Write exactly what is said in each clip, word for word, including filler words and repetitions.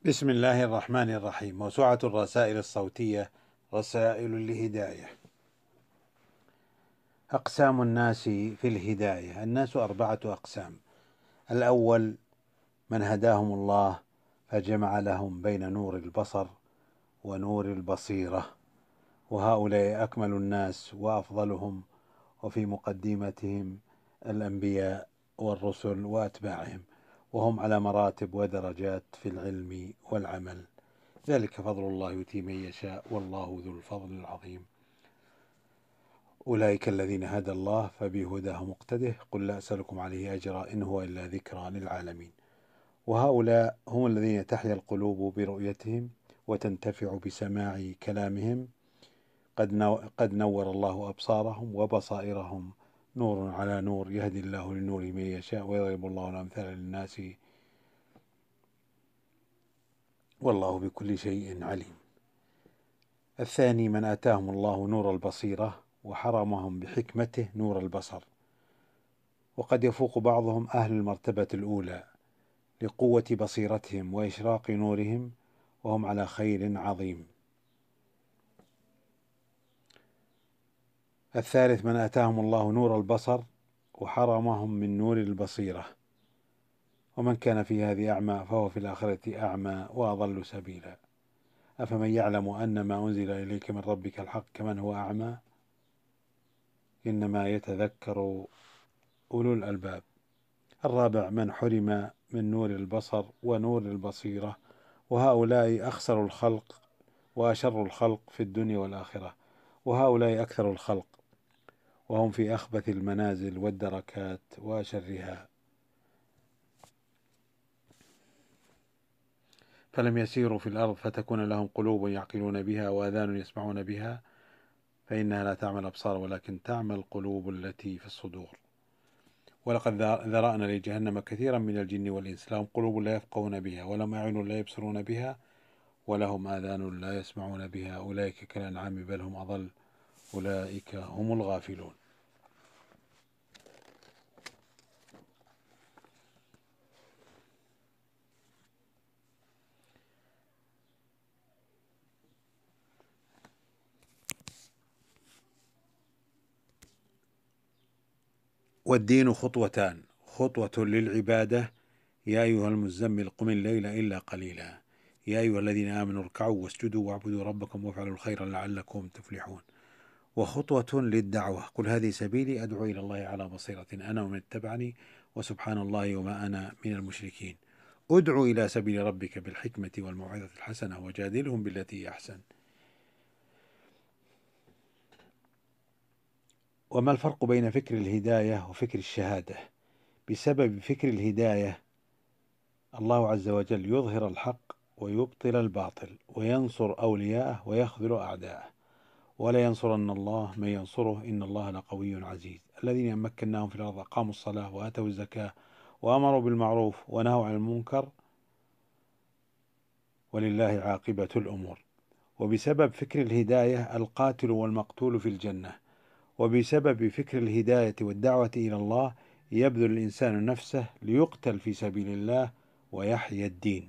بسم الله الرحمن الرحيم. موسوعة الرسائل الصوتية، رسائل لهداية. أقسام الناس في الهداية. الناس أربعة أقسام. الأول من هداهم الله فجمع لهم بين نور البصر ونور البصيرة، وهؤلاء أكمل الناس وأفضلهم، وفي مقدمتهم الأنبياء والرسل وأتباعهم، وهم على مراتب ودرجات في العلم والعمل. ذلك فضل الله يؤتيه من يشاء والله ذو الفضل العظيم. أولئك الذين هدى الله فبهداه مقتده، قل لا أسألكم عليه أجرا إن هو إلا ذكرى للعالمين. وهؤلاء هم الذين تحيا القلوب برؤيتهم وتنتفع بسماع كلامهم. قد نو قد نور الله أبصارهم وبصائرهم، نور على نور، يهدي الله لنوره من يشاء ويضرب الله الأمثال للناس والله بكل شيء عليم. الثاني من آتاهم الله نور البصيرة وحرمهم بحكمته نور البصر، وقد يفوق بعضهم أهل المرتبة الأولى لقوة بصيرتهم وإشراق نورهم، وهم على خير عظيم. الثالث من آتاهم الله نور البصر وحرمهم من نور البصيرة، ومن كان في هذه أعمى فهو في الآخرة أعمى وأضل سبيلا. أفمن يعلم أن ما أنزل إليك من ربك الحق كمن هو أعمى إنما يتذكر أولو الألباب. الرابع من حرم من نور البصر ونور البصيرة، وهؤلاء أخسر الخلق وأشر الخلق في الدنيا والآخرة، وهؤلاء أكثر الخلق، وهم في أخبث المنازل والدركات وأشرها. فلم يسيروا في الأرض فتكون لهم قلوب يعقلون بها وآذان يسمعون بها، فإنها لا تعمى الأبصار ولكن تعمى القلوب التي في الصدور. ولقد ذرأنا لجهنم كثيرا من الجن والإنس، لهم قلوب لا يفقهون بها، ولهم أعين لا يبصرون بها، ولهم آذان لا يسمعون بها، أولئك كالأنعام بل هم أضل، أولئك هم الغافلون. والدين خطوتان: خطوة للعبادة، يا أيها المزمل قم الليل إلا قليلا، يا أيها الذين آمنوا اركعوا واسجدوا واعبدوا ربكم وافعلوا الخير لعلكم تفلحون. وخطوة للدعوة: قل هذه سبيلي أدعو إلى الله على بصيرة أنا ومن اتبعني وسبحان الله وما أنا من المشركين. ادعو إلى سبيل ربك بالحكمة والموعظة الحسنة وجادلهم بالتي هي أحسن. وما الفرق بين فكر الهداية وفكر الشهادة؟ بسبب فكر الهداية الله عز وجل يظهر الحق ويبطل الباطل، وينصر أولياءه ويخذل أعداءه، ولا ينصرن الله من ينصره إن الله لقوي عزيز. الذين مكناهم في الأرض أقاموا الصلاة وآتوا الزكاة وأمروا بالمعروف ونهوا عن المنكر ولله عاقبة الأمور. وبسبب فكر الهداية القاتل والمقتول في الجنة، وبسبب فكر الهداية والدعوة إلى الله يبذل الإنسان نفسه ليقتل في سبيل الله ويحيى الدين.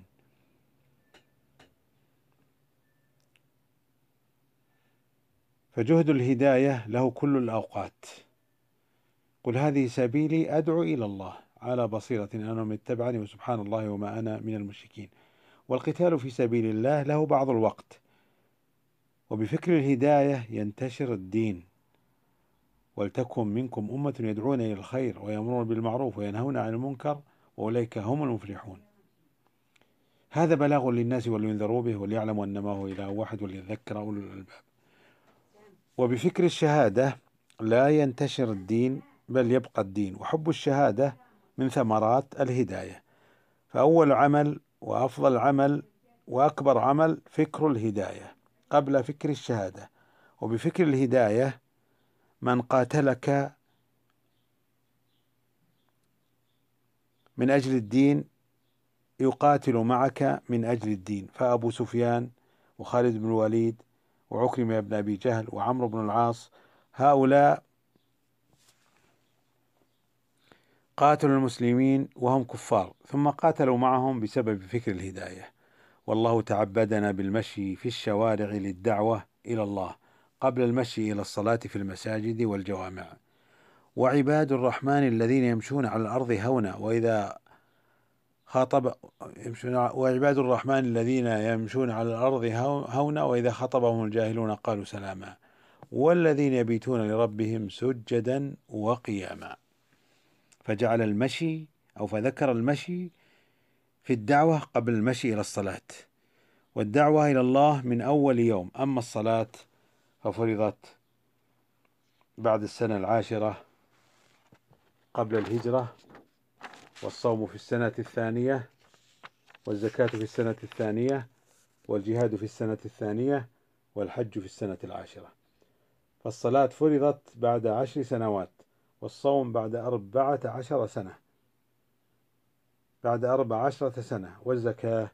فجهد الهداية له كل الأوقات. قل هذه سبيلي أدعو إلى الله على بصيرة أنا ومن اتبعني وسبحان الله وما أنا من المشركين. والقتال في سبيل الله له بعض الوقت. وبفكر الهداية ينتشر الدين: ولتكن منكم أمة يدعون إلى الخير ويأمرون بالمعروف وينهون عن المنكر وأولئك هم المفلحون. هذا بلاغ للناس ولينذروا به وليعلموا أنما هو إله واحد وليذكر أولو الألباب. وبفكر الشهادة لا ينتشر الدين بل يبقى الدين، وحب الشهادة من ثمرات الهداية. فأول عمل وأفضل عمل وأكبر عمل فكر الهداية قبل فكر الشهادة. وبفكر الهداية من قاتلك من أجل الدين يقاتل معك من أجل الدين، فأبو سفيان وخالد بن الوليد وعكرمة بن أبي جهل وعمرو بن العاص هؤلاء قاتلوا المسلمين وهم كفار، ثم قاتلوا معهم بسبب فكر الهداية. والله تعبدنا بالمشي في الشوارع للدعوة إلى الله قبل المشي إلى الصلاة في المساجد والجوامع. وعباد الرحمن الذين يمشون على الأرض هونا وإذا خاطب يمشون وعباد الرحمن الذين يمشون على الأرض هونا وإذا خاطبهم الجاهلون قالوا سلاما والذين يبيتون لربهم سجدا وقياما. فجعل المشي أو فذكر المشي في الدعوة قبل المشي إلى الصلاة، والدعوة إلى الله من أول يوم. أما الصلاة ففرضت بعد السنة العاشرة قبل الهجرة، والصوم في السنة الثانية، والزكاة في السنة الثانية، والجهاد في السنة الثانية، والحج في السنة العاشرة. فالصلاة فرضت بعد عشر سنوات، والصوم بعد أربعة عشر سنة بعد أربع عشرة سنة، والزكاة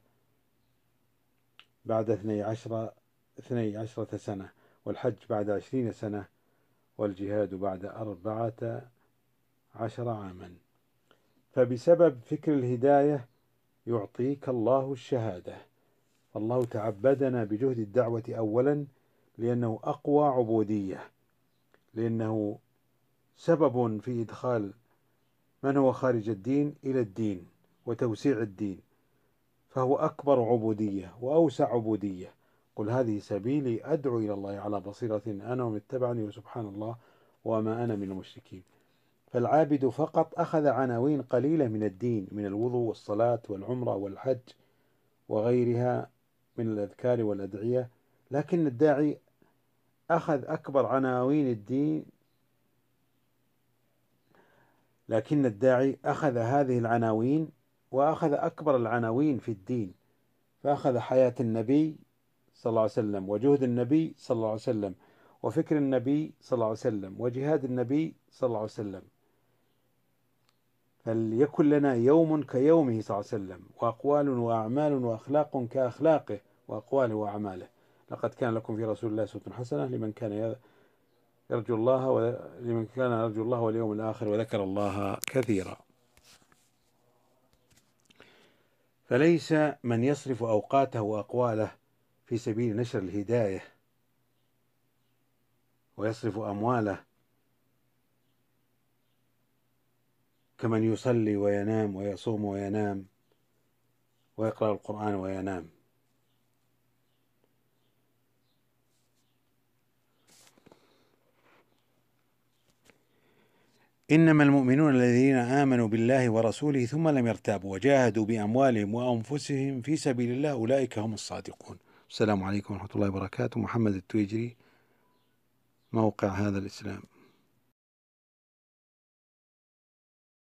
بعد اثني عشر اثني عشرة سنة، والحج بعد عشرين سنة، والجهاد بعد أربعة عشر عاما. فبسبب فكر الهداية يعطيك الله الشهادة. فالله تعبدنا بجهد الدعوة أولا لأنه أقوى عبودية، لأنه سبب في إدخال من هو خارج الدين إلى الدين وتوسيع الدين، فهو أكبر عبودية وأوسع عبودية. قل هذه سبيلي أدعو إلى الله على بصيرة أنا ومن اتبعني وسبحان الله وما أنا من المشركين. فالعابد فقط أخذ عناوين قليلة من الدين، من الوضوء والصلاة والعمرة والحج وغيرها من الأذكار والأدعية، لكن الداعي أخذ أكبر عناوين الدين لكن الداعي أخذ هذه العناوين وأخذ أكبر العناوين في الدين، فأخذ حياة النبي صلى الله عليه وسلم، وجهد النبي صلى الله عليه وسلم، وفكر النبي صلى الله عليه وسلم، وجهاد النبي صلى الله عليه وسلم. فليكن لنا يوم كيومه صلى الله عليه وسلم، وأقوال وأعمال وأخلاق كأخلاقه وأقواله وأعماله. لقد كان لكم في رسول الله أسوة حسنة لمن كان يرجو الله ولمن كان يرجو الله واليوم الآخر وذكر الله كثيرا. فليس من يصرف أوقاته وأقواله في سبيل نشر الهداية ويصرف أمواله كمن يصلي وينام ويصوم وينام ويقرأ القرآن وينام. إنما المؤمنون الذين آمنوا بالله ورسوله ثم لم يرتابوا وجاهدوا بأموالهم وأنفسهم في سبيل الله أولئك هم الصادقون. السلام عليكم ورحمة الله وبركاته. محمد التويجري، موقع هذا الإسلام.